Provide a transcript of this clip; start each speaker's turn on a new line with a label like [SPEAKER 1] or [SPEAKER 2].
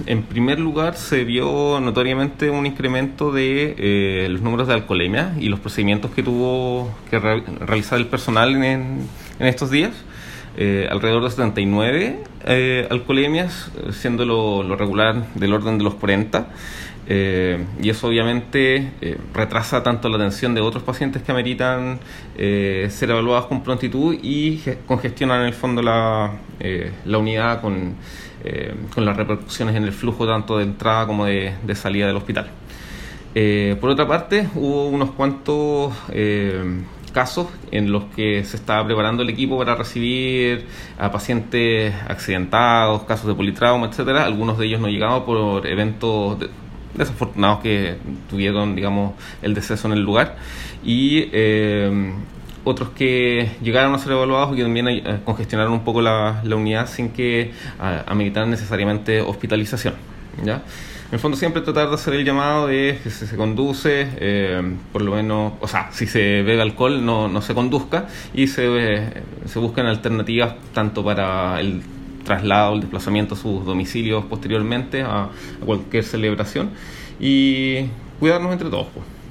[SPEAKER 1] En primer lugar, se vio notoriamente un incremento de los números de alcoholemia y los procedimientos que tuvo que realizar el personal en estos días. Alrededor de 79 alcoholemias, siendo lo regular del orden de los 40. Y eso obviamente retrasa tanto la atención de otros pacientes que ameritan ser evaluados con prontitud y congestionan en el fondo la unidad con las repercusiones en el flujo tanto de entrada como de salida del hospital. Por otra parte, hubo unos cuantos casos en los que se estaba preparando el equipo para recibir a pacientes accidentados, casos de politrauma, etcétera. Algunos de ellos no llegaban por eventos desafortunados que tuvieron, digamos, el deceso en el lugar, y otros que llegaron a ser evaluados y que también congestionaron un poco la unidad sin que ameritaran necesariamente hospitalización, ¿ya? En el fondo siempre tratar de hacer el llamado de que si se conduce, por lo menos, o sea, si se bebe alcohol no se conduzca, y se buscan alternativas tanto para el traslado, el desplazamiento a sus domicilios posteriormente a cualquier celebración, y cuidarnos entre todos, pues.